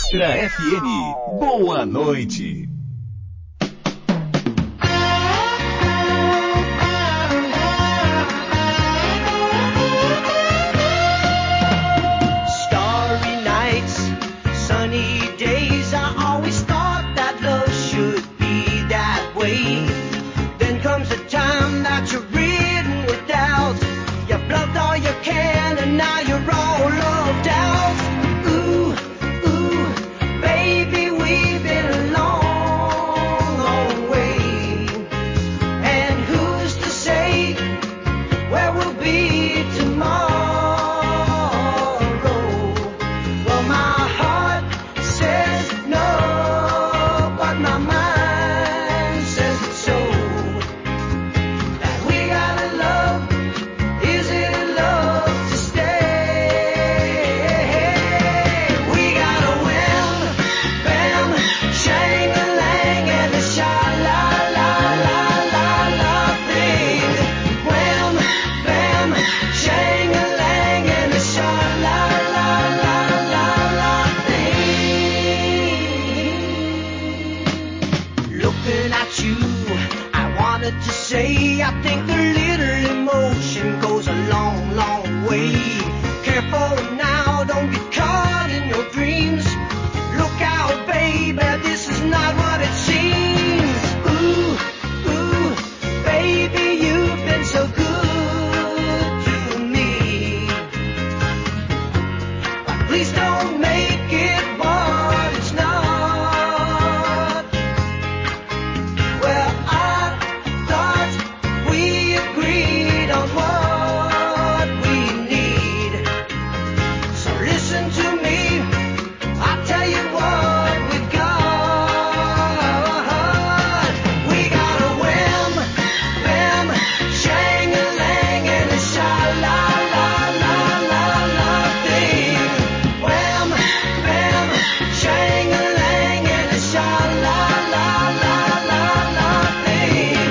Extra FM. Boa noite. Starry nights, sunny days. I always thought that love should be that way. Then comes a time that you're ridden with doubt. You've loved all you can and now you're all loved out. Ooh, ooh, baby, we've been a long, long way. And who's to say where we'll be tomorrow? Well, my heart says no, but my mind says it's so. That we gotta love, is it love to stay? We got a wham, bam, shang-a-lang and a sha-la-la-la-la-la thing. Wham, bam, shang-a-lang and a sha-la-la-la-la-la thing. Looking at you, I wanted to say I think a little emotion goes a long, long way. Careful now, don't get caught in your dreams. Look out, baby, this is not what it seems. Ooh, ooh, baby, you've been so good to me. But please don't make it what it's not. Well, I thought we agreed on what we need. So listen to me, I'll tell you what we've got. We got a wham, bam, shang-a-lang and a sha-la-la-la-la-la thing. Wham, bam, shang-a-lang and a sha-la-la-la-la-la thing.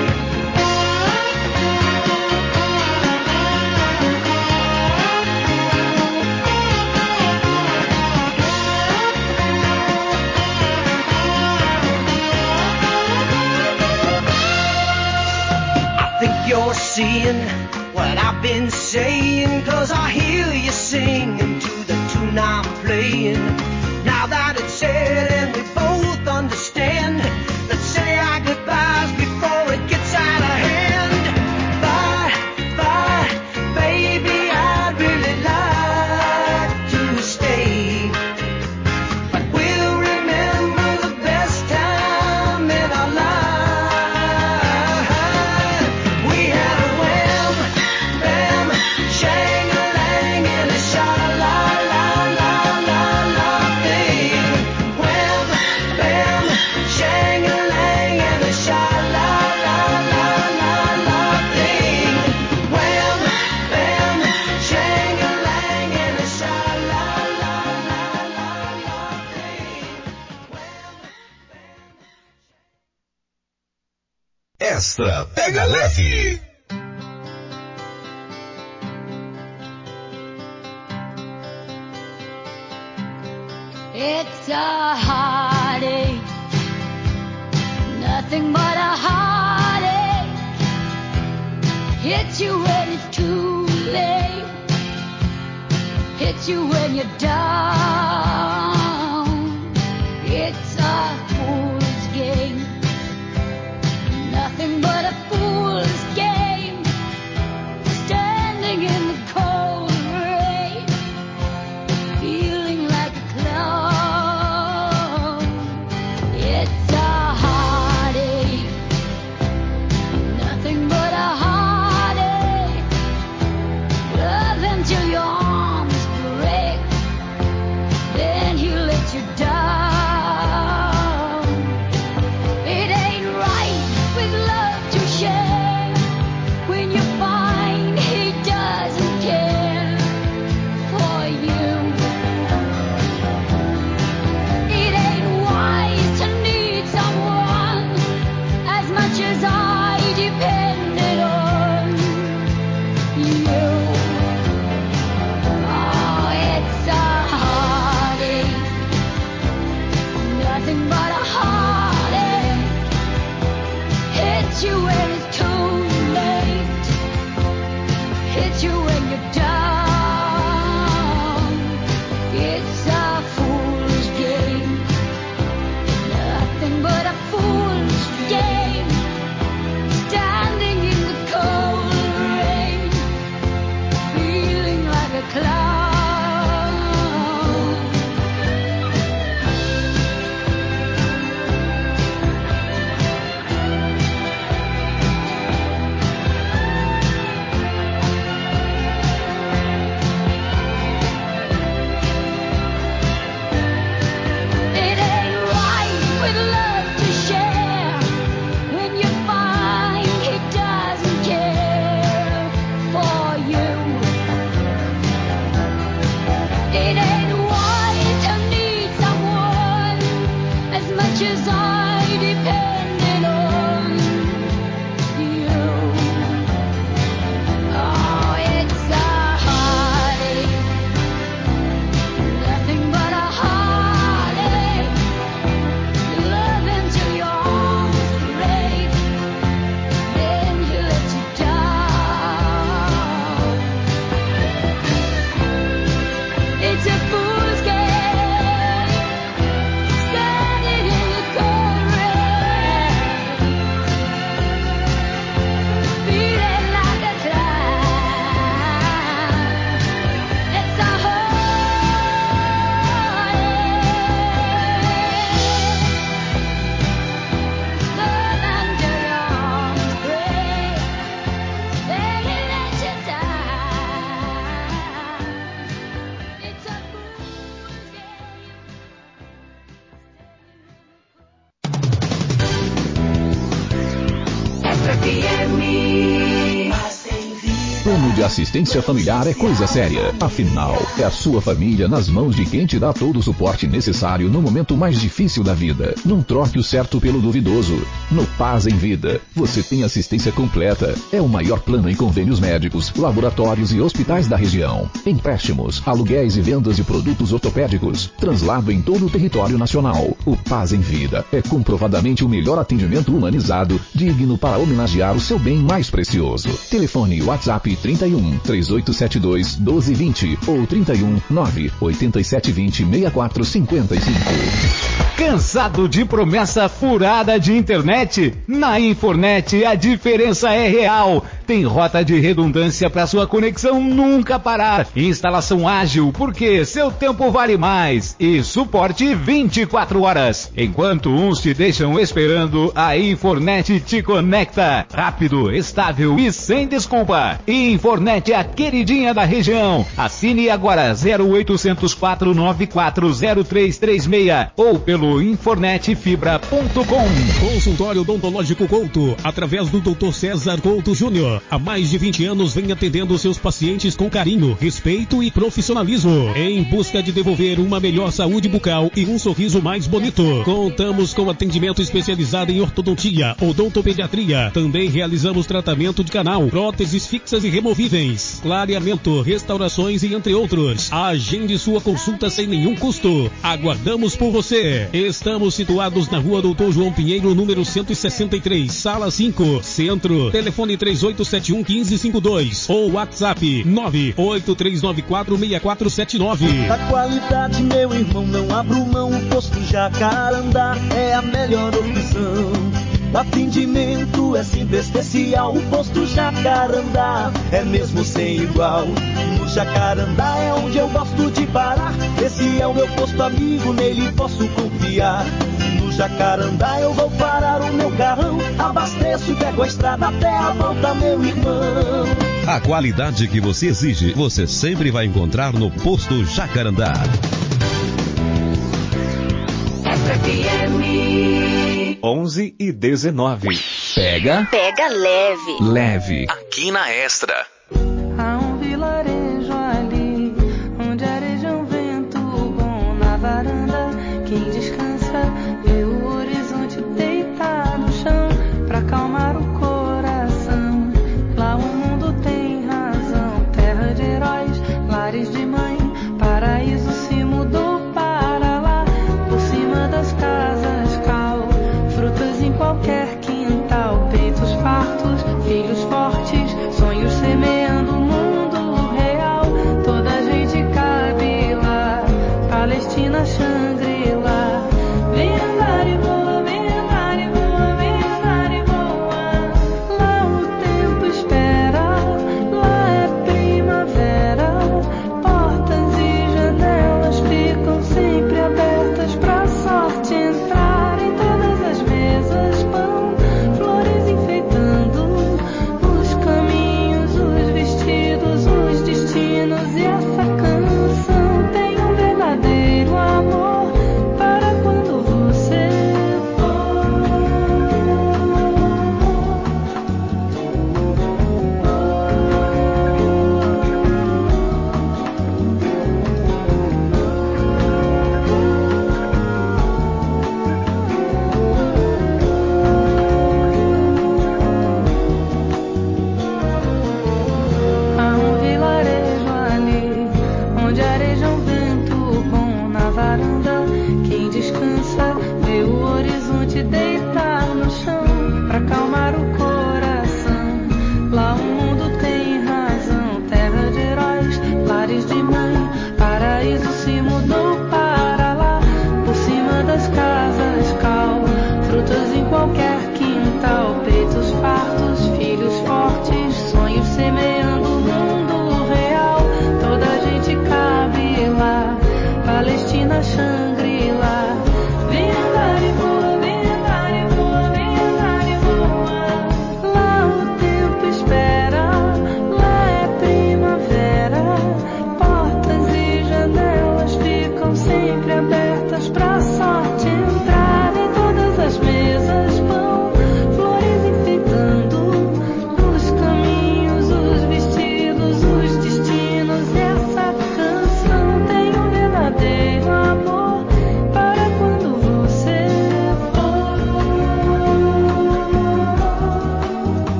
I think you're seeing what I've been saying, 'cause I hear you singing to the tune I'm playing. Now that it's said and we both understand, let's say our goodbyes before it gets out of hand. Bye, bye, baby, I'd really like to stay. But we'll remember the best time in our life. We had a wham, bam, shang-a-lang and a sha-la-la-la-la-la thing. Wham, bam, shang-a-lang and a sha-la-la-la-la-la thing. Wham, bam, shang-a-lang and a sha-la-la-la-la-la thing. Extra Pega Leve. It's a heartache, nothing but a heartache. Hits you when it's too late, hits you when you're down. It's a fool's game, nothing but a fool's game. Standing in the cold rain, feeling like a clown. It's a heartache, nothing but a heartache. Love until your arms break, then Plano de assistência familiar é coisa séria. Afinal, é a sua família nas mãos de quem te dá todo o suporte necessário no momento mais difícil da vida. Não troque o certo pelo duvidoso. No Paz em Vida, você tem assistência completa. É o maior plano em convênios médicos, laboratórios e hospitais da região. Empréstimos, aluguéis e vendas de produtos ortopédicos. Translado em todo o território nacional. O Paz em Vida é comprovadamente o melhor atendimento humanizado, digno para homenagear o seu bem mais precioso. Telefone WhatsApp 31 3872 1220 ou 31 98720 6455. Cansado de promessa furada de internet? Na Infornet a diferença é real. Tem rota de redundância para sua conexão nunca parar. Instalação ágil, porque seu tempo vale mais. E suporte 24 horas. Enquanto uns te deixam esperando, a Infornet te conecta. Rápido, estável e sem desculpa. Infornet é a queridinha da região. Assine agora 0800 494 0336 ou pelo infornetfibra.com. Consultório Odontológico Couto, através do Dr. César Couto Júnior. Há mais de 20 anos vem atendendo seus pacientes com carinho, respeito e profissionalismo, em busca de devolver uma melhor saúde bucal e um sorriso mais bonito. Contamos com atendimento especializado em ortodontia, odontopediatria. Também realizamos tratamento de canal, próteses fixas e removíveis, clareamento, restaurações e entre outros. Agende sua consulta sem nenhum custo. Aguardamos por você. Estamos situados na Rua Doutor João Pinheiro, número 163, Sala 5, Centro. Telefone 3871-1552 ou WhatsApp 98394-6479. A qualidade, meu irmão, não abro mão. O posto Jacarandá é a melhor opção. O atendimento é sempre especial. O posto Jacarandá é mesmo sem igual. No Jacarandá é onde eu gosto de parar. Esse é o meu posto amigo, nele posso confiar. No Jacarandá eu vou parar o meu carrão. Abasteço e pego a estrada até a volta, meu irmão. A qualidade que você exige, você sempre vai encontrar no posto Jacarandá. FM 11:19. Pega leve. Leve. Aqui na Extra. Há um vilarejo ali, onde areja um vento bom na varanda. Quem descansa vê o horizonte deitar no chão pra acalmar o coração. Lá o mundo tem razão, terra de heróis, lares de mãe. Paraíso se mudou para lá, por cima das casas cal, frutas em qualquer quintal, peitos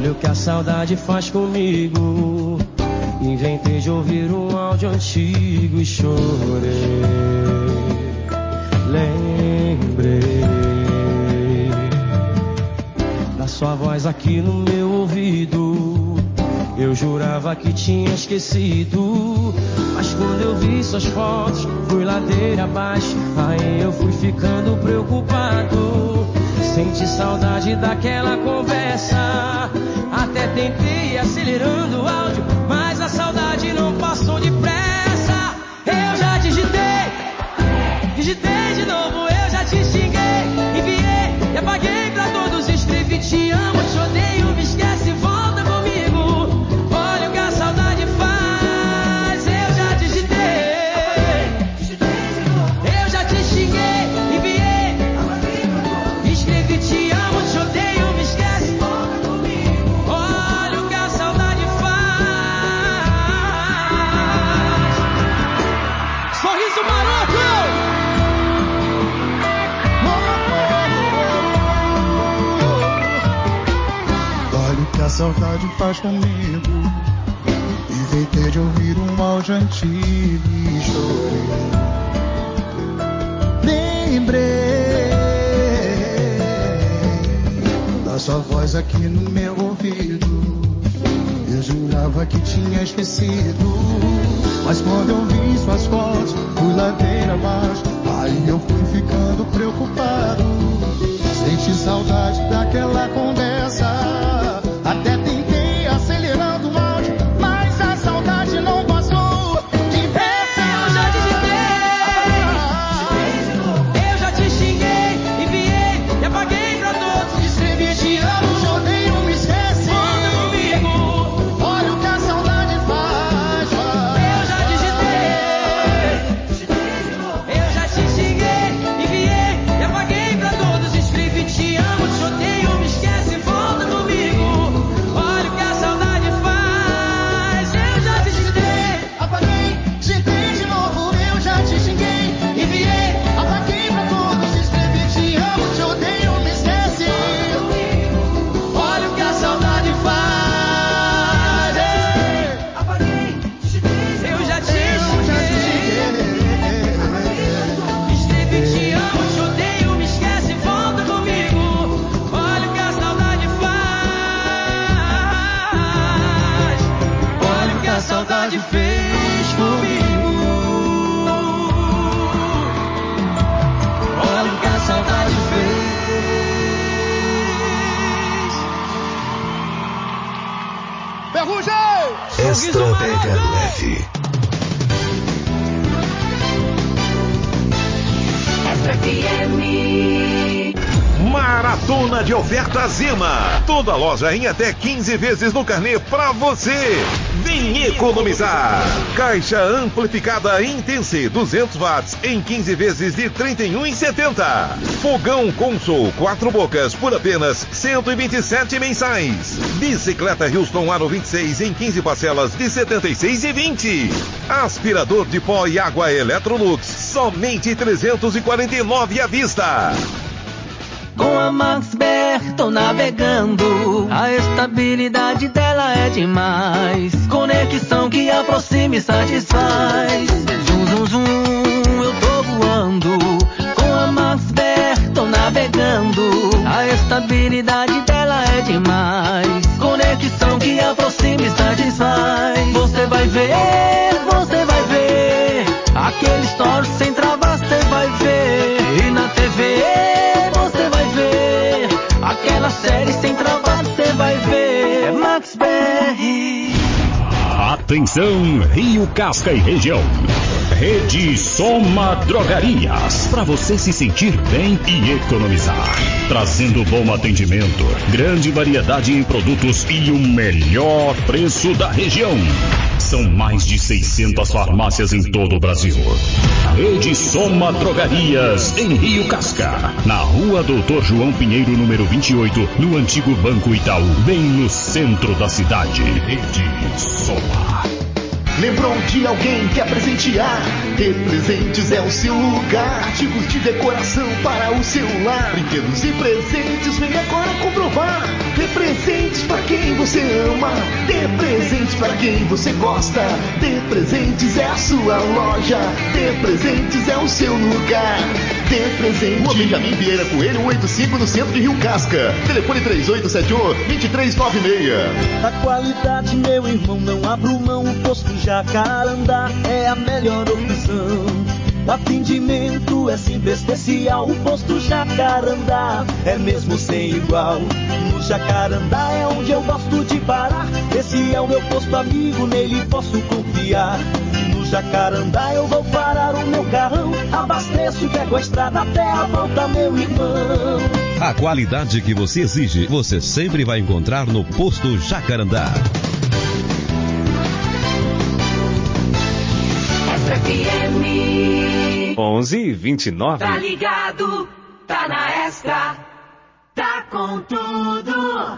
Olha o que a saudade faz comigo. Inventei de ouvir um áudio antigo e chorei. Lembrei da sua voz aqui no meu ouvido. Eu jurava que tinha esquecido, mas quando eu vi suas fotos, fui ladeira abaixo. Aí eu fui ficando preocupado. Senti saudade daquela conversa. Até tentei acelerando o áudio, mas a saudade não passou depressa. Eu já digitei de novo, eu já te xinguei, enviei e apaguei pra todos. Escrevi te amo, te odeio, me esquece, volta comigo. Olha o que a saudade faz. Eu já digitei de novo, eu já te xinguei, enviei, escrevi te amo, te odeio, me esquece, volta comigo. Olha o que a saudade faz. Sorriso maroto. Olha o que a saudade faz comigo. Inventei de ouvir um áudio antigo e chorei. Lembrei da sua voz aqui no meu ouvido. Eu jurava que tinha esquecido, mas quando eu vi suas fotos, fui ladeira abaixo. Aí eu fui ficando preocupado. Senti saudade daquela conversa. Até tentei acelerando o áudio, mas a saudade não passou depressa. Eu já digitei, eu já te xinguei, enviei e apaguei pra todos. Escrevi te amo, te odeio, me esquece, volta comigo. Olha o que a saudade faz. Eu já digitei, eu já te xinguei, enviei e apaguei pra todos. Escrevi te amo, te odeio, me esquece, volta comigo. Olha o que a saudade faz. Eu já digitei, Apaguei, digitei de novo, eu já te xinguei, enviei, apaguei pra todos, escrevi te amo, te odeio, me esquece. olha o que a saudade faz. Apaguei, eu já te xinguei, escrevi te amo, te odeio, me esquece, volta comigo. Olha o que a saudade faz. Olha o que a saudade fez comigo. Olha o que a saudade fez. Estratégia leve. Maratona de ofertas Zima. Toda loja em até 15 vezes no carnê pra você. Vem economizar. Caixa amplificada Intense 200 watts em 15 vezes de R$ 31,70. Fogão Consul 4 bocas por apenas R$ 127 mensais. Bicicleta Houston Aro 26 em 15 parcelas de R$ 76,20. Aspirador de pó e água Electrolux somente R$ 349 à vista. Com a Max BR tô navegando, a estabilidade dela é demais. Conexão que aproxima e satisfaz. Zum, zum, zum, eu tô voando. Com a Max BR tô navegando, a estabilidade dela é demais. Conexão que aproxima e satisfaz. Você vai ver, aquele story sem travas você vai ver. E na TV aquela série sem trabalho você vai ver. É Max BR. Atenção, Rio Casca e região. Rede Soma Drogarias, para você se sentir bem e economizar. Trazendo bom atendimento, grande variedade em produtos e o melhor preço da região. São mais de 600 farmácias em todo o Brasil. Rede Soma Drogarias, em Rio Casca, na rua Doutor João Pinheiro, número 28, no antigo Banco Itaú, bem no centro da cidade. Rede Soma. Lembrou de alguém que quer presentear? Ter Presentes é o seu lugar. Artigos de decoração para o celular, brinquedos e presentes, vem agora comprovar. Dê presentes pra quem você ama, dê presentes pra quem você gosta. Dê Presentes é a sua loja, Dê Presentes é o seu lugar. Dê Presente. Rua Benjamin Vieira Coelho 85 no centro de Rio Casca. Telefone 3871-2396. A qualidade, meu irmão, não abro mão. O posto Jacarandá é a melhor opção. O atendimento é simples, especial. O posto Jacarandá é mesmo sem igual. No Jacarandá é onde eu gosto de parar. Esse é o meu posto amigo, nele posso confiar. No Jacarandá eu vou parar o meu carrão. Abasteço e pego a estrada até a volta, meu irmão. A qualidade que você exige, você sempre vai encontrar no posto Jacarandá. FM 11h29. Tá ligado, tá na Extra, tá com tudo.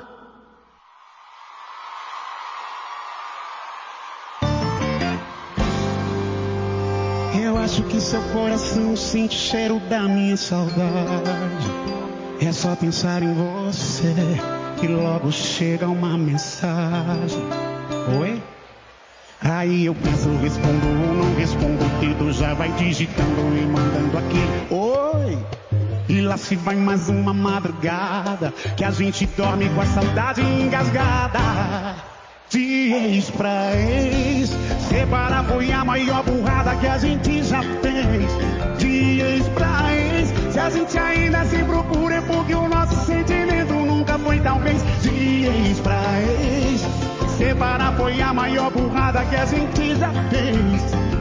Eu acho que seu coração sente o cheiro da minha saudade. É só pensar em você e logo chega uma mensagem. Oi? Aí eu penso, respondo ou não respondo, o dedo já vai digitando e mandando aquele oi. E lá se vai mais uma madrugada que a gente dorme com a saudade engasgada. De ex pra ex, separar foi a maior burrada que a gente já fez. De ex pra ex, se a gente ainda se procura é porque o nosso sentimento nunca foi talvez. De ex pra ex, separar foi a maior burrada que a gente já fez.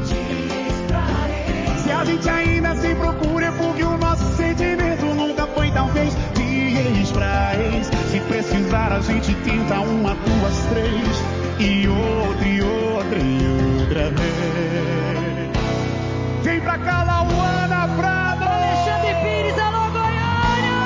Se a gente ainda se procura é porque o nosso sentimento nunca foi talvez. De ex pra ex, se precisar a gente tenta uma, duas, três. E outra, e outra, e outra vez. Vem pra cá, Lauana Prado! Alexandre Pires, alô Goiânia!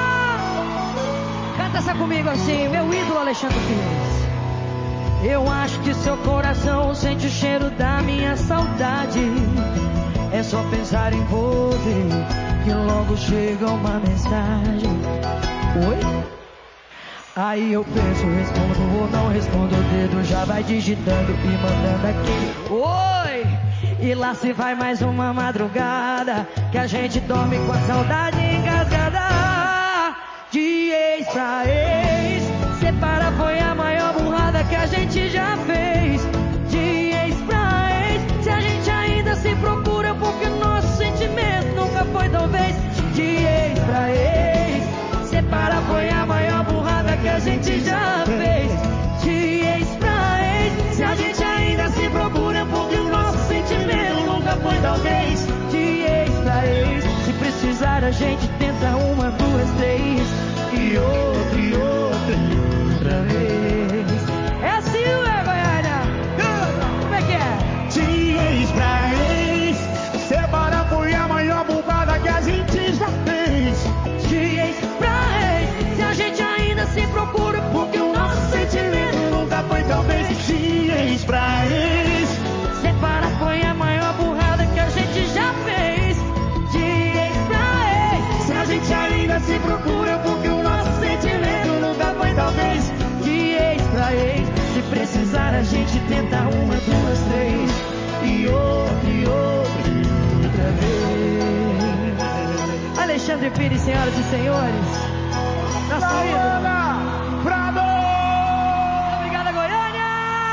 Canta essa comigo assim, meu ídolo Alexandre Pires. Eu acho que seu coração sente o cheiro da minha saudade. É só pensar em você que logo chega uma mensagem. Oi? Aí eu penso, respondo ou não respondo, o dedo já vai digitando e mandando aquele oi. E lá se vai mais uma madrugada que a gente dorme com a saudade engasgada. De ex pra ex, separar foi a maior burrada que a gente já fez. De ex pra ex, se a gente ainda se procura porque nosso sentimento nunca foi talvez. De ex pra ex, separar foi a maior burrada que a gente já fez. De ex pra ex, se a gente ainda se procura porque o nosso sentimento nunca foi talvez. De ex pra ex, se precisar a gente tenta uma, duas, três. E outra, e outra, e outra vez. É assim, ué, Goiânia? Como é que é? De ex pra ex, separar foi a maior burrada que a gente já fez. De ex pra ex, se a gente ainda se procura porque o nosso sentimento nunca foi talvez. De ex pra ex, separar foi a maior burrada que a gente já fez. De ex pra ex, se a gente ainda se procura porque o nosso sentimento nunca foi talvez. De ex pra ex, se precisar a gente tenta uma, duas, três. E outra, e outra, e outra vez. Alexandre Pires, senhoras e senhores. Nosso ídolo. Prado! Obrigada, Goiânia!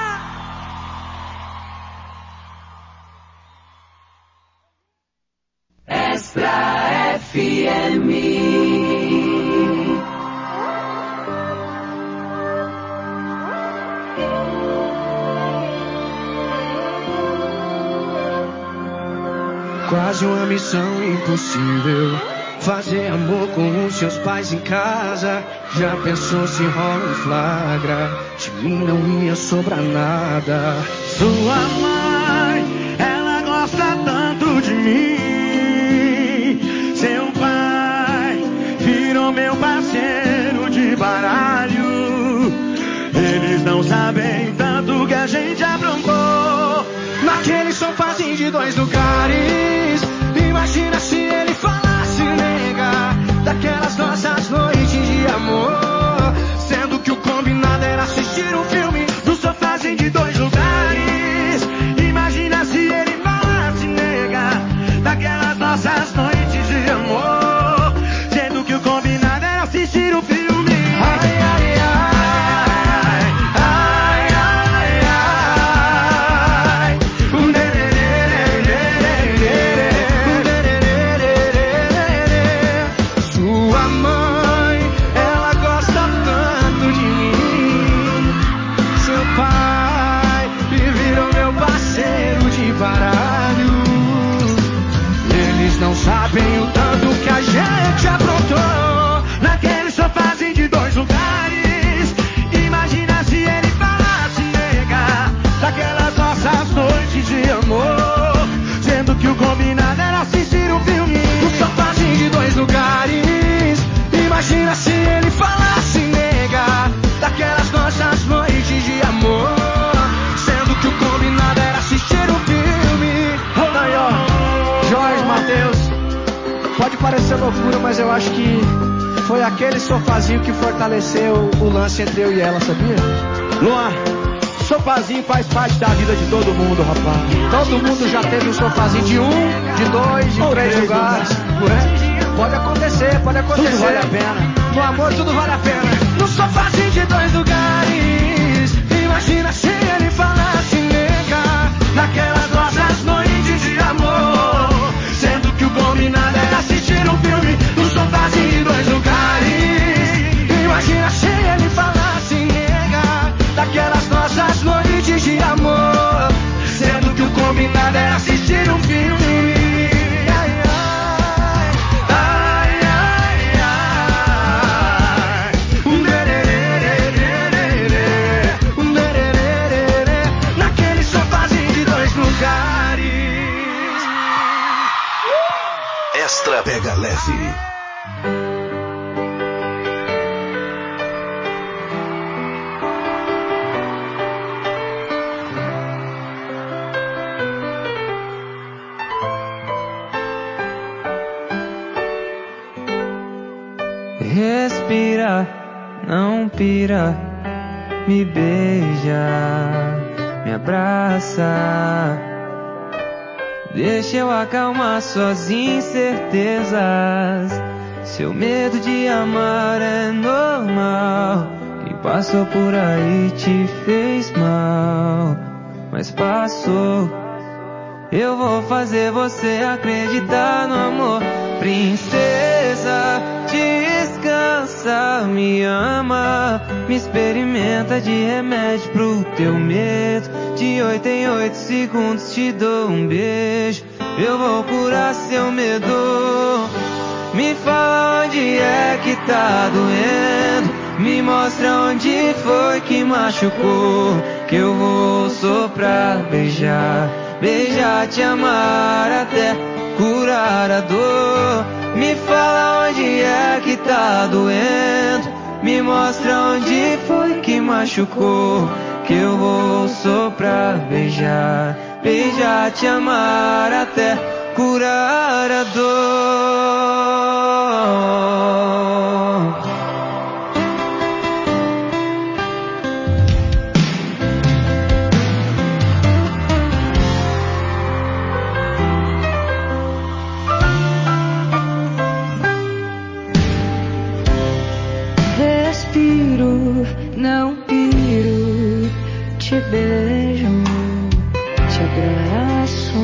Extra FM. Quase uma missão impossível, fazer amor com os seus pais em casa. Já pensou se rola um flagra? De mim não ia sobrar nada. Sua mãe, ela gosta tanto de mim. Seu pai virou meu parceiro de baralho. Eles não sabem tanto que a gente aprontou naquele sofazinho de 2 lugares. Imagina se ele falasse, nega, daquelas nossas noites de amor. Sendo Pode parecer loucura, mas eu acho que foi aquele sofazinho que fortaleceu o lance entre eu e ela, sabia? Luan, sofazinho faz parte da vida de todo mundo, rapaz. Todo mundo já teve um sofazinho de 1, de 2, de 3 lugares, não é? Pode acontecer, pode acontecer. Tudo vale a pena. No amor tudo vale a pena. No sofazinho de 2 lugares, imagina se ele falasse nega, naquelas nossas noites de amor, sendo que o combinado era assistir um filme no sofazinho de 2 lugares. Imagina se ele falasse nega, daquelas nossas noites de amor, sendo que o combinado era assistir um filme. Extra Pega Leve. Respira, não pira, me beija, me abraça. Deixa eu acalmar suas incertezas. Seu medo de amar é normal. Quem passou por aí te fez mal, mas passou. Eu vou fazer você acreditar no amor. Princesa, descansa, me ama, me experimenta de remédio pro teu medo. De 8 em 8 segundos te dou um beijo. Eu vou curar seu medo. Me fala onde é que tá doendo, me mostra onde foi que machucou, que eu vou soprar, beijar, beijar, te amar até curar a dor. Me fala onde é que tá doendo, me mostra onde foi que machucou, que eu vou soprar, beijar, beijar, te amar até curar a dor. Respiro, não piro, te beijo, te abraço.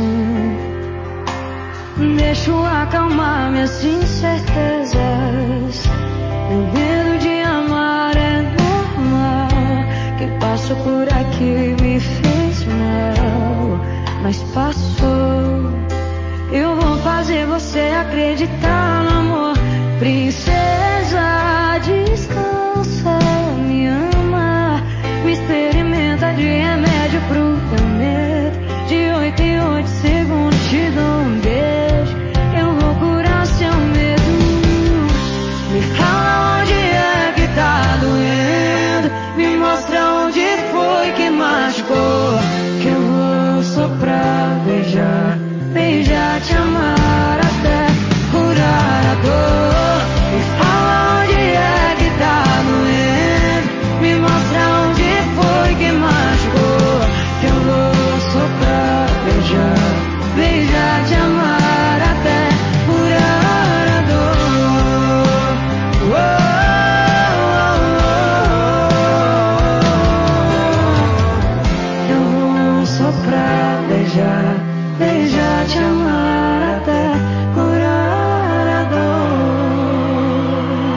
Deixo acalmar minhas incertezas. Meu medo de amar é normal. Quem passou por aqui me fez mal, mas passou. Eu vou fazer você acreditar no amor. Princesa, descansa, me ama, me experimenta de remédio pro teu medo. De 8 em 8 segundos te dou um beijo. Eu vou curar seu medo. Me fala onde é que tá doendo, me mostra onde foi que machucou, que eu vou soprar, beijar, beijar, te amar até curar a dor. Me fala onde é que tá doendo, me mostra onde foi que machucou, que eu vou soprar, beijar, beijar, te amar até curar a dor. Eu vou soprar, beijar, beijar, te amar até curar a dor.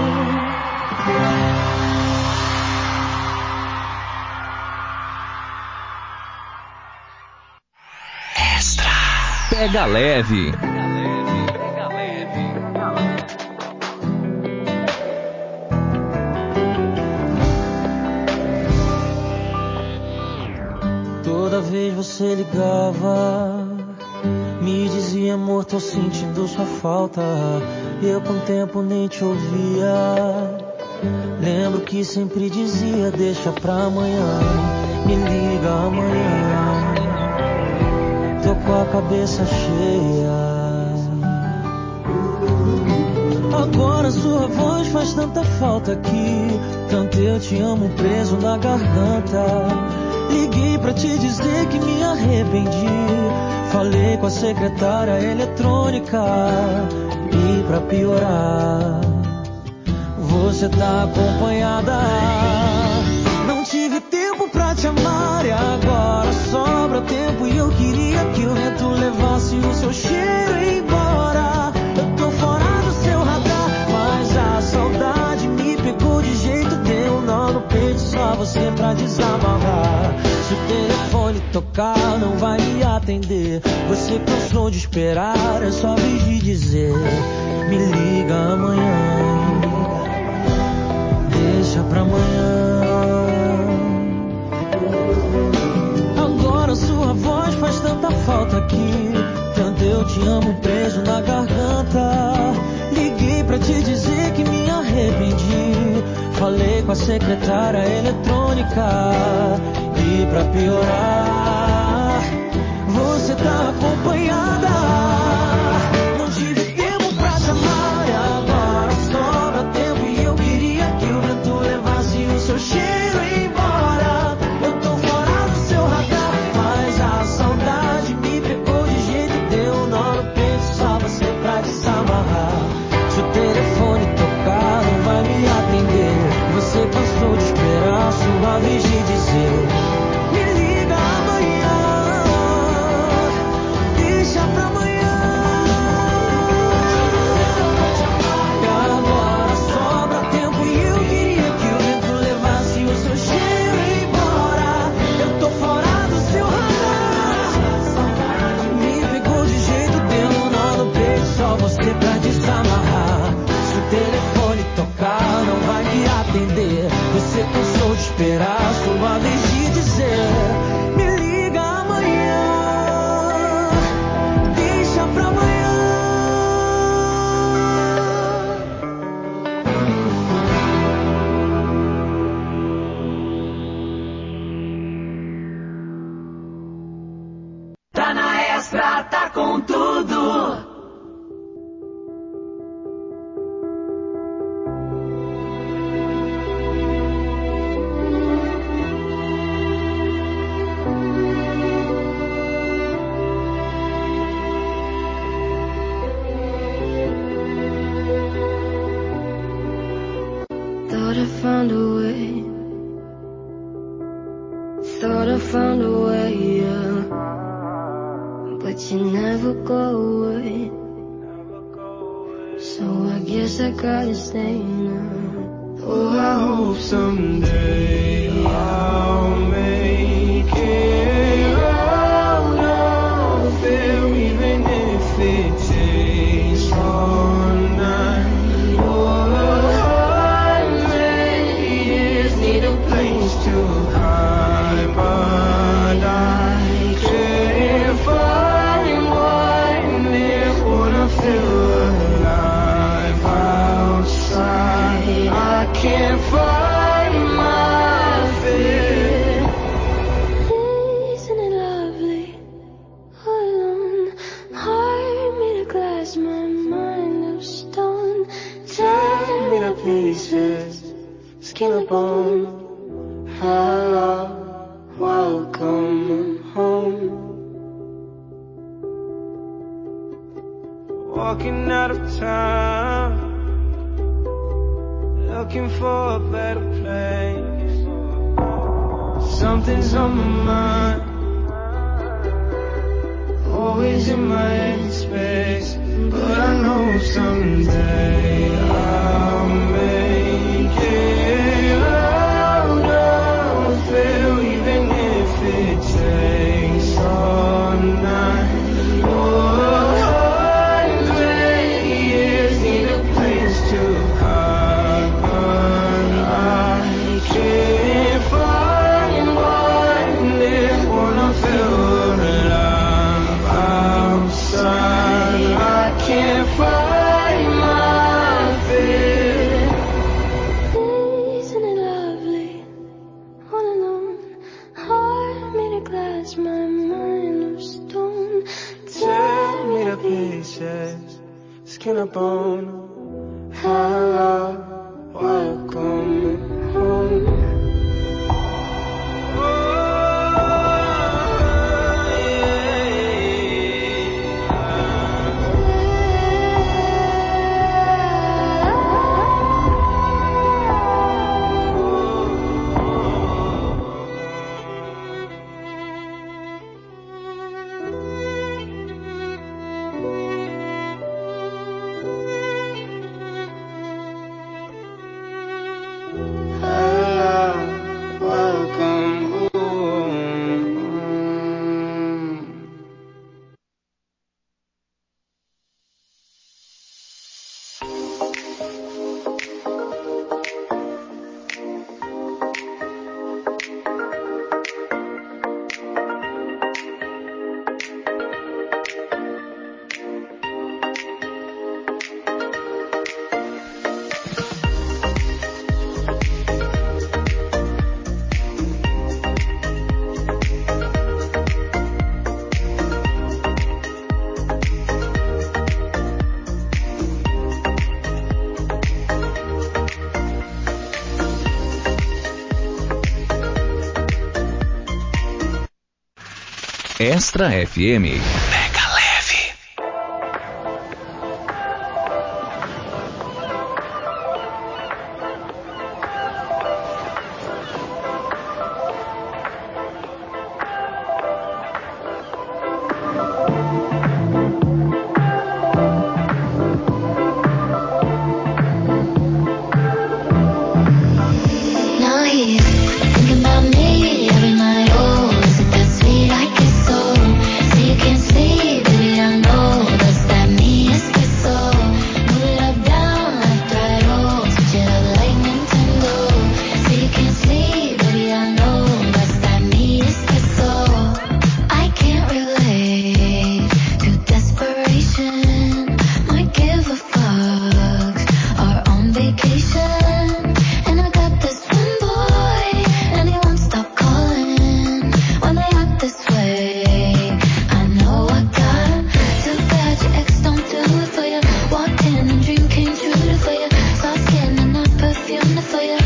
Extra. Pega leve. Toda vez você ligava, me dizia, amor, tô sentindo sua falta. Eu com o tempo nem te ouvia. Lembro que sempre dizia, deixa pra amanhã, me liga amanhã. Tô com a cabeça cheia. tanta falta aqui. Tanto eu te amo preso na garganta. Liguei pra te dizer que me arrependi. Falei com a secretária eletrônica. E pra piorar, você tá acompanhada. Não tive tempo pra te amar e agora sobra tempo. E eu queria que o vento levasse o seu cheiro embora. Eu tô fora do seu radar, mas a saudade me pegou de jeito. Deu um nó no peito, só você pra desamarrar. Se o telefone tocar, não vai me atender. Você cansou de esperar, é só vez de dizer: me liga amanhã, deixa pra amanhã. Agora sua voz faz tanta falta aqui. Tanto eu te amo preso na garganta. Liguei pra te dizer que me arrependi. Falei com a secretária eletrônica. E pra piorar, você tá acompanhada. Não tive tempo pra te amar e agora sobra tempo. E eu queria que o vento levasse o seu cheiro embora. Eu tô fora do seu radar, mas a saudade me pegou de jeito. Deu um nó no peito, só você pra desamarrar. Se o telefone tocar, não vai me atender. Você cansou de esperar, sua vez de dizer: me liga amanhã, deixa pra amanhã. E agora sobra tempo e eu queria que o vento levasse o seu cheiro embora. Eu tô fora do seu radar, me pegou de jeito, deu um nó no peito, só você pra desamarrar. Se o telefone tocar, não vai me atender. Você cansou de esperar, sua vez de dizer: me liga amanhã, deixa pra amanhã. Tá na Extra, tá com tudo. Thought I found a way. Thought I found a way, yeah. But you never go away. So I guess I gotta stay now. Oh, I hope someday I'll make it out of there, even if it takes all night or 100 years. Need a place to hide, but I can't find one if when I feel alive outside. I can't find my fear. Isn't it lovely? All alone, heart made of glass, my mind of stone. Tear me to pieces, skin and bone. Hello, welcome home. Walking out of town, looking for a better place. Something's on my mind, always in my head space. But I know someday I'll make it out of there, even if it takes all night or 100 years. Need a place to hide, but I can't find one if when I feel alive outside. I can't find my fear. Isn't it lovely? All alone, heart made of glass, my mind of stone. Tear me to pieces, skin and bone. Hello, welcome home. Extra FM. Pega leve. Now he's thinking about me every night. Oh, is it that sweet? I guess so. So you can't sleep, baby. I know that's that me espresso. Move it up, down, left, right. Oh, switch it up like Nintendo. So you can't sleep, baby. I know that's that me espresso. I can't relate to desperation. Might give a fuck. Are on vacation. And I got this one boy, and he won't stop calling when they act this way. I know I got him. Too bad your ex don't do it for you. Walked in and dream came true for you. Soft skin and not perfume for you.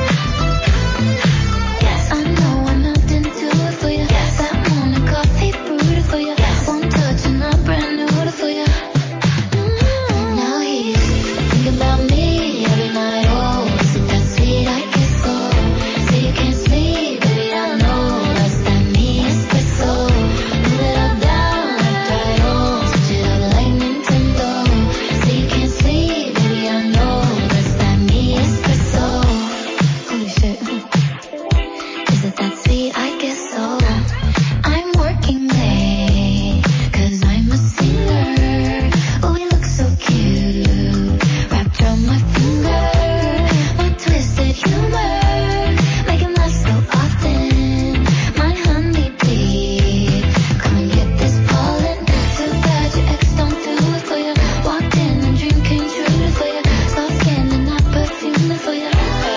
Yes, I know I'm out into it for you. Yes, that morning coffee brewed for you. Yes, one touch and I'm brand new for you. Now he's thinking about me every night. Oh, is it that sweet? I guess so. So you can't sleep, baby. I know that's that me espresso. Move it up, down, left, right. Oh, switch it up like Nintendo. So you can't sleep, baby. I know that's that me espresso. Holy shit. Is it that sweet? I guess so. I'm working late, 'cause I'm a singer. Oh, we look so cute. Wrapped around my finger. My twisted humor. Make him laugh so often. My honey bee. Come and get this pollen. Too bad your ex don't do it for you. Walked in and dream came true for you. Soft skin and not perfume for you.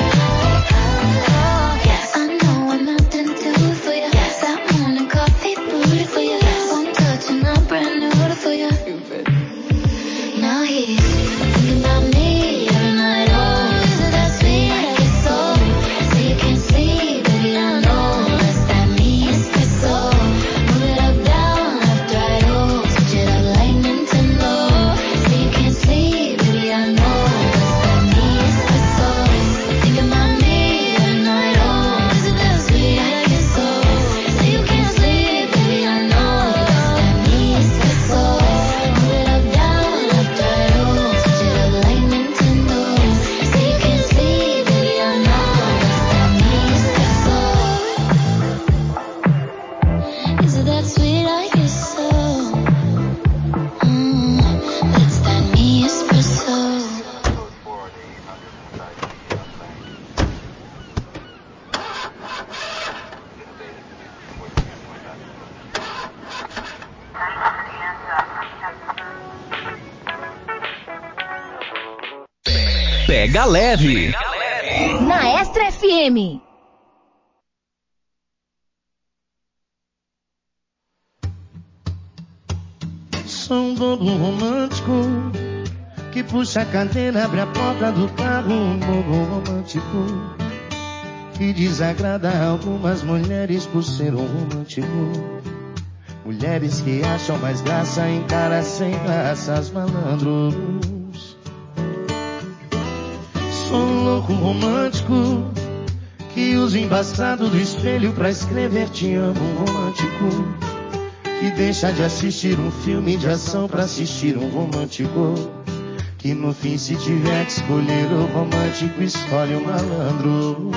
Yes, I know I'm out into it for you. Yes, that morning coffee brewed for you. One touch and I'm brand new for you. Now he's thinking about me every night. Oh, is it that sweet? I guess so. So you can't sleep, baby. I know that's that me espresso. Move it up, down, left, right. Oh, switch it up like Nintendo. So you can't sleep, baby. I know that's that me espresso. Thinking about me every night. Oh, is it that sweet? I guess so. So you can't sleep, baby. I know that's that me espresso. Move it up, down, left, right. Oh, switch it up like Nintendo. So you can't sleep, baby. I know that's that me espresso. Is it that sweet? I guess so. That's that me espresso. Pega leve. Na Extra FM. Sou um bobo romântico que puxa a cadeira, abre a porta do carro, um bobo romântico que desagrada algumas mulheres por ser um romântico. Mulheres que acham mais graça em cara sem graças, malandros. Sou um louco romântico que usa o embaçado do espelho pra escrever te amo, um romântico que deixa de assistir um filme de ação pra assistir um romântico, que no fim, se tiver que escolher o romântico, escolhe o malandro.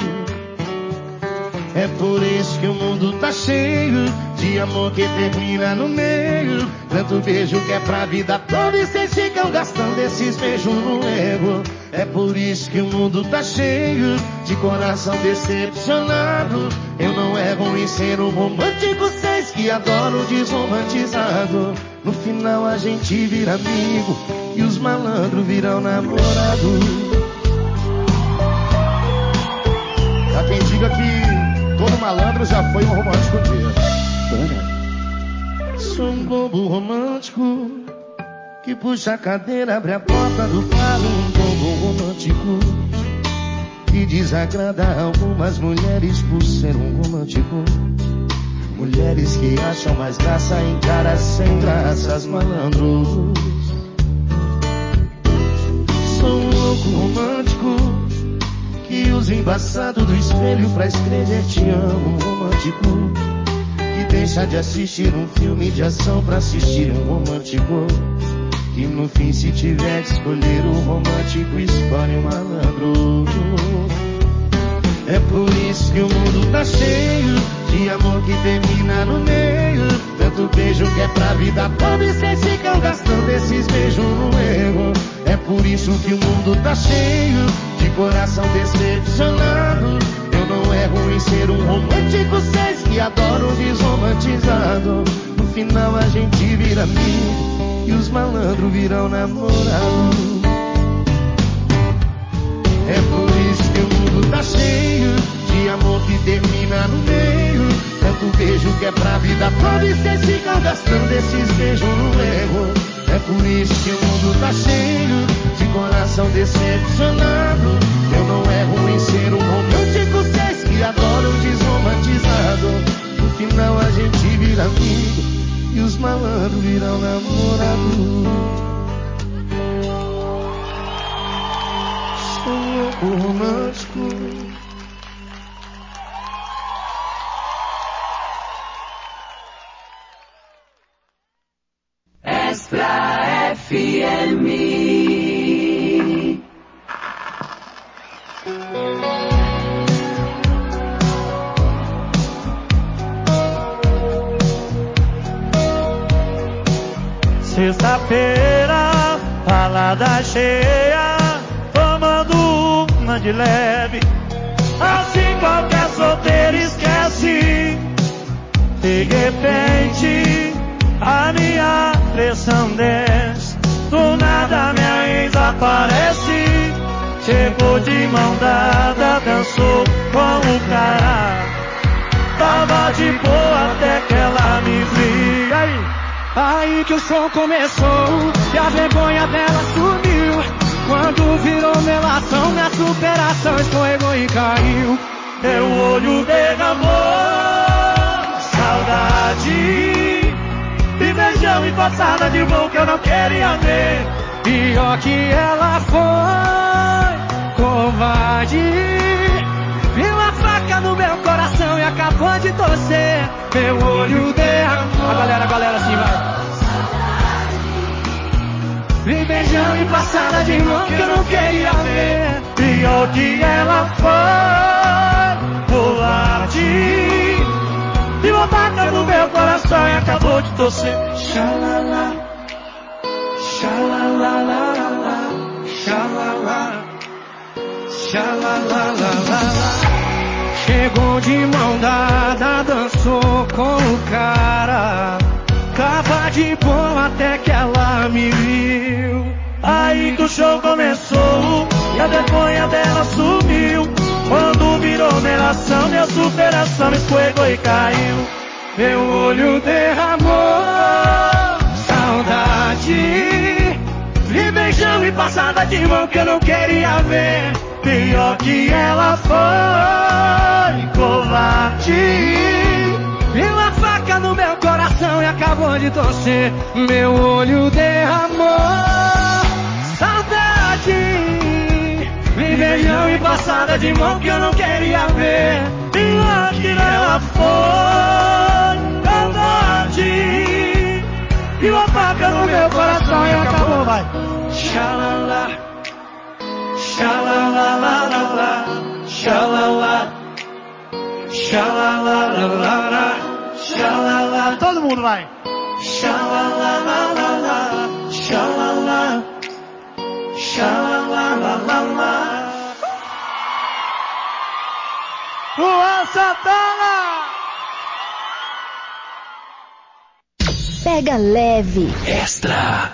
É por isso que o mundo tá cheio de amor que termina no meio. Tanto beijo que é pra vida toda e vocês ficam gastando esses beijos no ego. É por isso que o mundo tá cheio de coração decepcionado. Eu não erro em ser um romântico, vocês que adoram desromantizado. No final a gente vira amigo e os malandros viram namorado. Há quem diga que todo malandro já foi um romântico mesmo. Sou um bobo romântico que puxa a cadeira, abre a porta do carro, um bobo romântico que desagrada algumas mulheres por ser um romântico. Mulheres que acham mais graça em caras sem graças, malandros. Sou um louco romântico que usa o embaçado do espelho pra escrever te amo, um romântico que deixa de assistir um filme de ação pra assistir um romântico, que no fim, se tiver que escolher o romântico, escolhe o malandro. É por isso que o mundo tá cheio de amor que termina no meio. Tanto beijo que é pra vida toda e vocês ficam gastando esses beijos no erro. É por isso que o mundo tá cheio de coração decepcionado. Eu não erro em ser um romântico, vocês que adoram desromantizado. No final a gente vira amigo e os malandros viram namorado. É por isso que o mundo tá cheio de amor que termina no meio. Tanto beijo que é pra vida toda e vocês ficam gastando esses beijos no erro. É por isso que o mundo tá cheio de coração decepcionado. Eu não erro em ser um romântico, vocês que adoram desromantizado. No final a gente vira amigo e os malandros viram namorado. O romântico. Extra FM. Sexta-feira, balada cheia, tomando uma de leve, assim qualquer solteiro esquece. De repente a minha pressão desce, do nada minha ex aparece. Chegou de mão dada, dançou com o cara, tava de boa até que ela me viu. Aí que o som começou e a vergonha dela sumiu. Quando virou melação, minha superação escorregou e caiu. Meu olho derramou saudade e beijão e passada de mão que eu não queria ver. Pior que ela foi covarde, viu a faca no meu coração e acabou de torcer. Meu olho derramou. A galera assim vai. E beijão e passada de mão que eu não queria ver. Pior que ela foi covarde, viu a faca no meu coração e acabou de torcer. Xalala, xalala, xalala, xalala. Chegou de mão dada, dançou com o cara, tava de boa até que ela me viu. Aí que o show começou e a vergonha dela sumiu. Quando virou melação, minha superação escorregou e caiu. Meu olho derramou saudade e beijão e passada de mão que eu não queria ver. Pior que ela foi covarde. Viu a faca no meu coração e acabou de torcer. Meu olho derramou saudade. Me beijou e passada de mão que eu não queria ver. Pior que ela foi covarde. Viu a faca no meu coração e acabou, vai. Xalala, xalalalala, xalala, xalalalala, xalala. Todo mundo vai. Xalalalala, xalala, xalalalala. Luan Santana! Pega leve. Extra.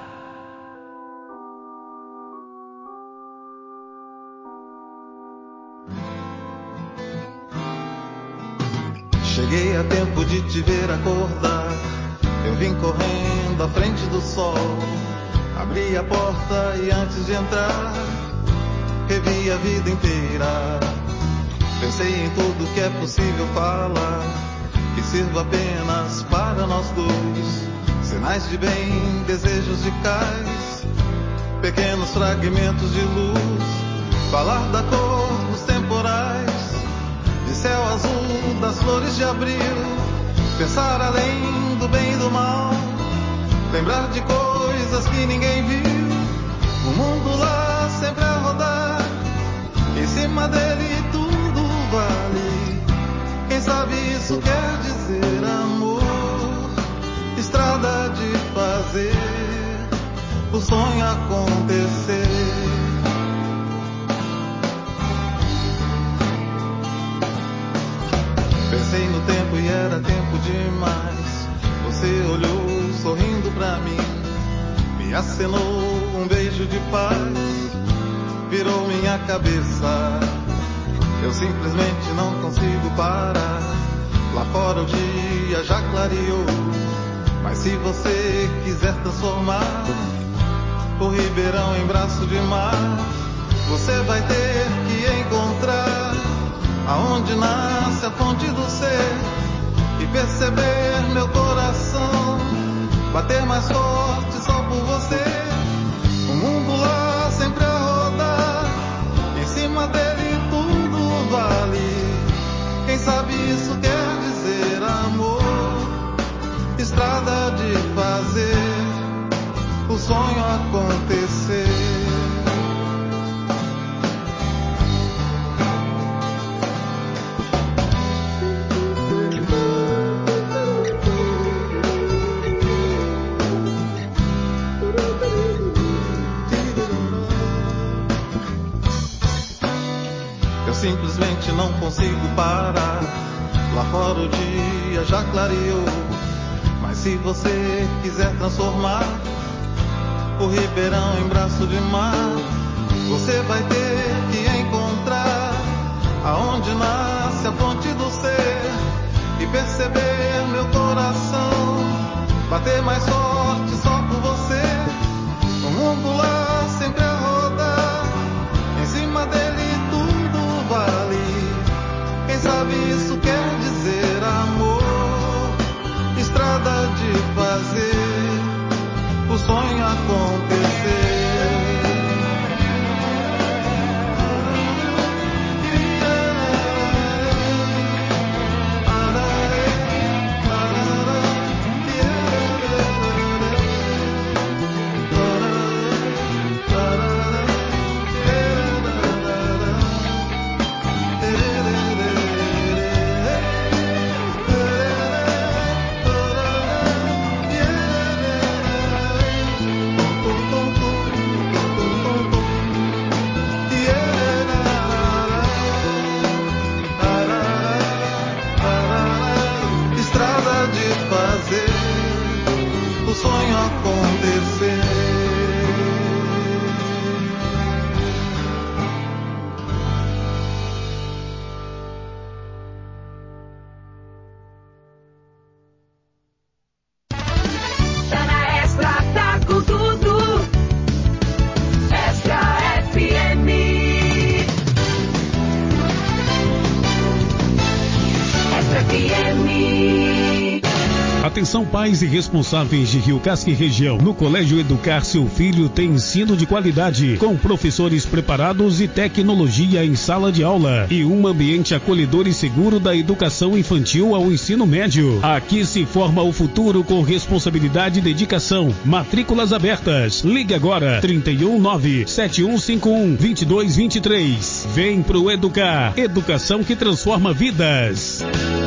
Cheguei a tempo de te ver acordar. Eu vim correndo à frente do sol. Abri a porta e antes de entrar, revi a vida inteira. Pensei em tudo que é possível falar, que sirva apenas para nós dois. Sinais de bem, desejos de cais, pequenos fragmentos de luz. Falar da cor dos temporais, de céu azul, das flores de abril. Pensar além do bem e do mal, lembrar de coisas que ninguém viu. O mundo lá sempre a rodar, em cima dele tudo vale. Quem sabe isso quer dizer amor, estrada de fazer o sonho acontecer. Pensei no tempo e era tempo demais. Você olhou sorrindo pra mim, me acenou um beijo de paz, virou minha cabeça. Eu simplesmente não consigo parar. Lá fora o dia já clareou, mas se você quiser transformar o Ribeirão em braço de mar, você vai ter que encontrar aonde nasce a fonte do ser e perceber meu coração bater mais forte só por você. O mundo lá sempre a rodar, em cima dele tudo vale. Quem sabe isso quer dizer amor, estrada de fazer o sonho acontecer. Simplesmente não consigo parar. Lá fora o dia já clareou, mas se você quiser transformar o Ribeirão em braço de mar, você vai ter que encontrar aonde nasce a fonte do ser e perceber meu coração bater mais forte só por você. O mundo lá sempre a rodar, em cima dele vale. Quem sabe isso quer dizer amor, estrada de fazer o sonho acontecer. Atenção pais e responsáveis de Rio Casca e região. No Colégio Educar seu filho tem ensino de qualidade, com professores preparados e tecnologia em sala de aula e um ambiente acolhedor e seguro da educação infantil ao ensino médio. Aqui se forma o futuro com responsabilidade e dedicação. Matrículas abertas. Ligue agora 319-7151-2223. Vem pro Educar. Educação que transforma vidas.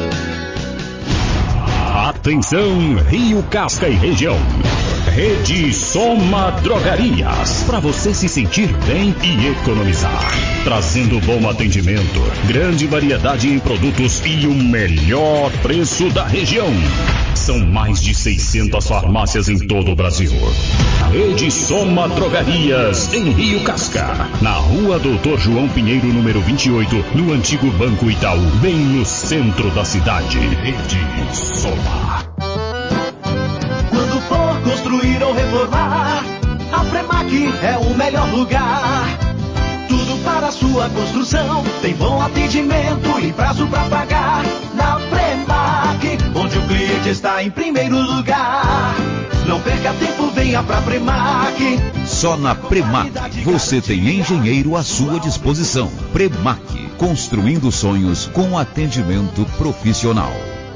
Atenção, Rio Casca e região. Rede Soma Drogarias, para você se sentir bem e economizar. Trazendo bom atendimento, grande variedade em produtos e o melhor preço da região. São mais de 600 farmácias em todo o Brasil. Rede Soma Drogarias, em Rio Casca, na rua Doutor João Pinheiro, número 28, no antigo Banco Itaú, bem no centro da cidade. Rede Soma. Quando for construir ou reformar, a Premac é o melhor lugar. Tudo para a sua construção, tem bom atendimento e prazo para pagar. Na Premac, onde o cliente está em primeiro lugar. Não perca tempo, venha pra Premac. Só na Premac você tem engenheiro à sua disposição. Premac, construindo sonhos com atendimento profissional.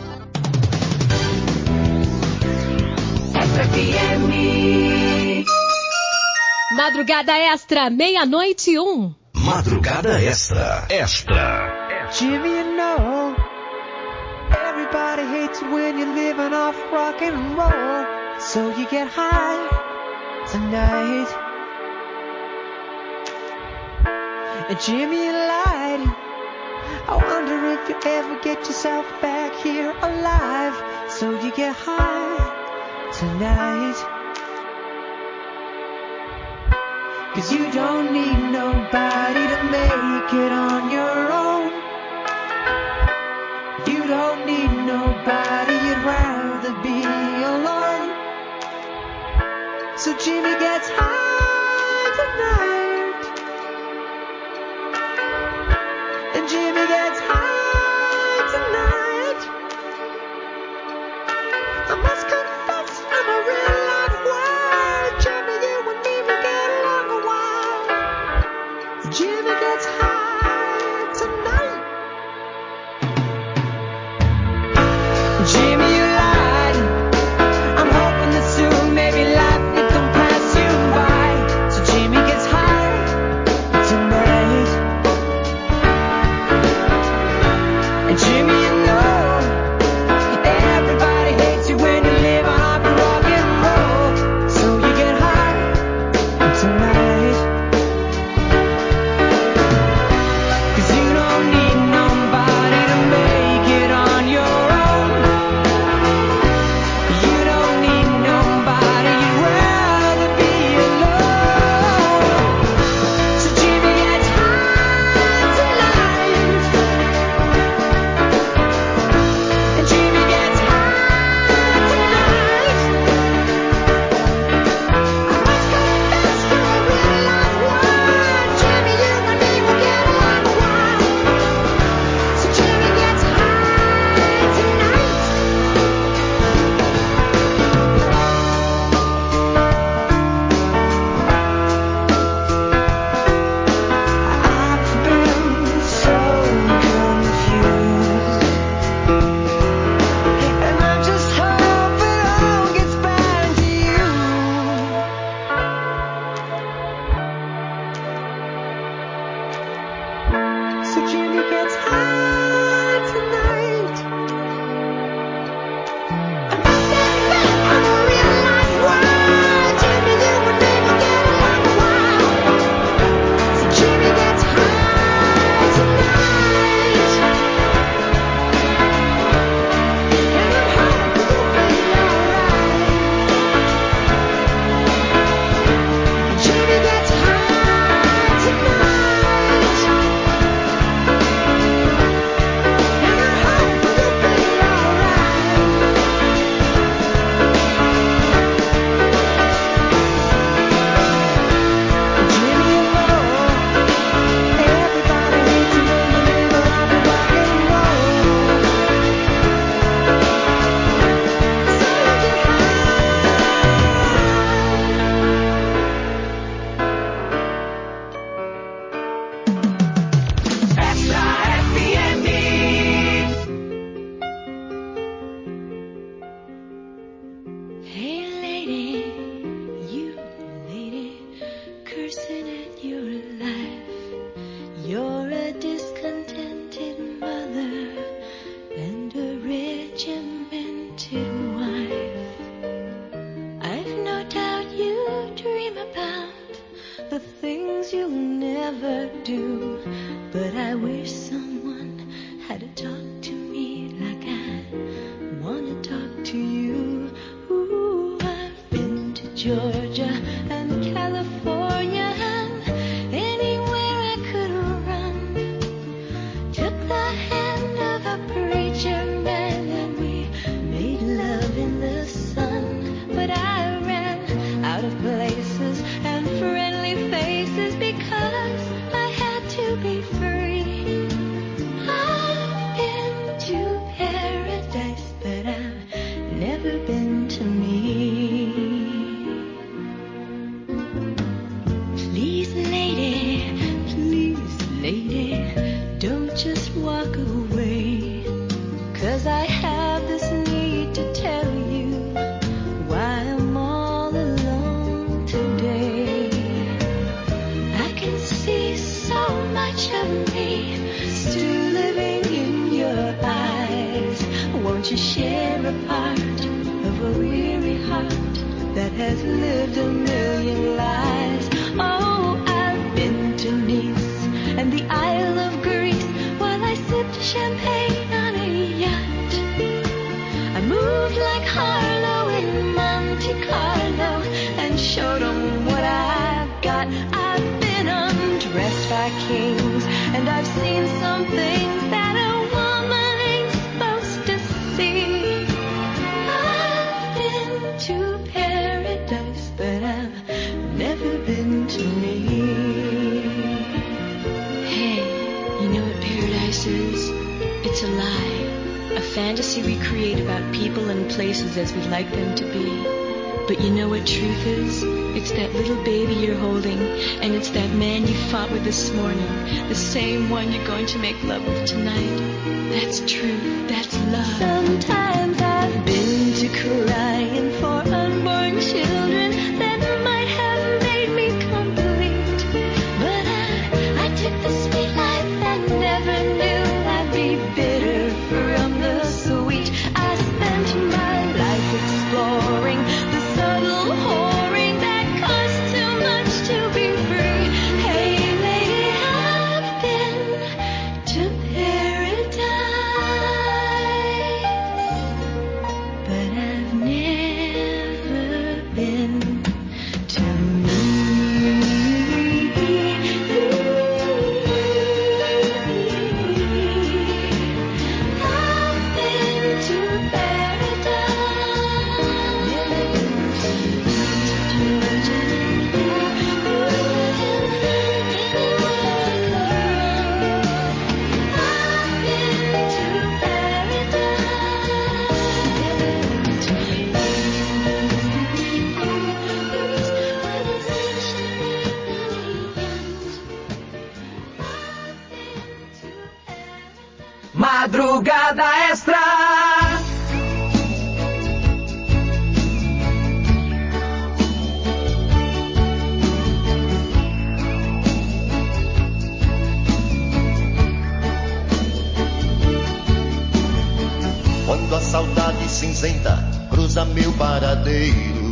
Madrugada Extra, 00:01. Madrugada Extra. Jimmy, you know, everybody hates when you're living off rock and roll. So you get high tonight. And Jimmy, you lied. I wonder if you ever get yourself back here alive. So you get high tonight. 'Cause you don't need nobody to make it on your own. You don't need nobody, you'd rather be alone. So Jimmy gets high tonight. And Jimmy gets high tonight. I must confess, I'm a real life wild. Jimmy, you and me will get along a while. Jimmy gets high tonight. Jimmy, you lied. I'm hoping that soon, maybe life it don't pass you by. So Jimmy gets high tonight. And Jimmy, you know, everybody hates you when you live on rock and roll. So you get high tonight. 'Cause you don't need nobody to make it on your own. You don't need nobody, you'd rather be alone. So Jimmy gets high tonight. And Jimmy gets high tonight. I must confess, you're a real life wild. Jimmy, you and me will get along a while. So Jimmy gets high tonight. I've been so confused, and I just hope it all gets back to you. So Jimmy gets high tonight. I'm a real life wild. Jimmy, you and me will get along a while. So Jimmy gets high tonight. And I hope you'll be alright. Jimmy gets high tonight. things you'll never do. But I wish someone had to talk to me like I wanna talk to you. Ooh, I've been to Georgia and California and anywhere I could run. Took the hand of a preacher man and we made love in the sun. But I ran out of places and friendly faces because I had to be free. I've been to paradise, but I've never been to me. Please, lady, don't just walk away. 'Cause I have this need to tell you why I'm all alone today. I can see so much of me still living in your eyes. Won't you share a part of a weary heart that has lived a million lives? Oh, I've been to Nice and the Isle of Greece while I sipped champagne on a yacht. I moved like Harlow in Monte Carlo and showed them what I've got. I've been undressed by kings and I've seen some things that a woman ain't supposed to see. I've been to paradise, but I've never been to me. Hey, you know what paradise is? It's a lie. A fantasy we create about people and places as we'd like them to be. But you know what truth is? It's that little baby you're holding, and it's that man you fought with this morning, the same one you're going to make love with tonight. That's truth, that's love. Sometimes I've been to crying for unborn children that might have made me complete. But I took the sweet life and never knew I'd be bitter from the sweet. I spent my life exploring the subtle whoring that costs too much to be free. Hey lady, I've been to paradise, but I've never been to me. I've been to Madrugada Extra. Quando a saudade cinzenta cruza meu paradeiro,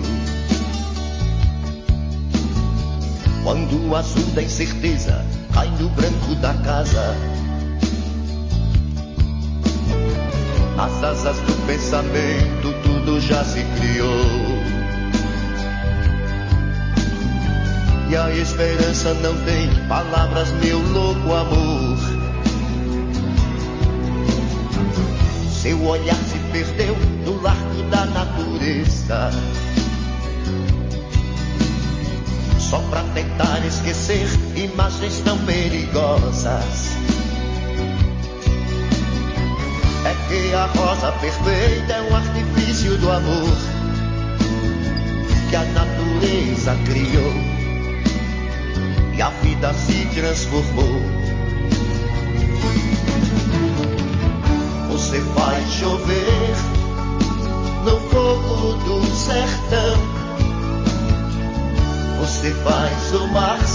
quando o azul da incerteza cai no branco da casa, nas asas do pensamento tudo já se criou, e a esperança não tem palavras, meu louco amor. Seu olhar se perdeu no largo da natureza, só pra tentar esquecer imagens tão perigosas. É que a rosa perfeita é um artifício do amor que a natureza criou, e a vida se transformou. Você faz chover no fogo do sertão, você faz o mar